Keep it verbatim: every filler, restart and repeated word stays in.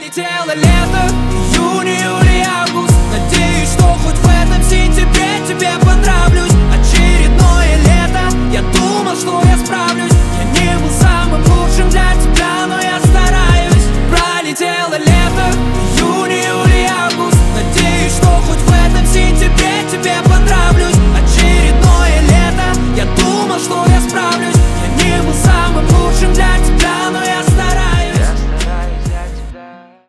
Пролетело лето, июнь, июль и август. Надеюсь, что хоть в этом сентябре тебе понравлюсь. Очередное лето, я думал, что я справлюсь. Я не был самым лучшим для тебя, но я стараюсь. Пролетело лето,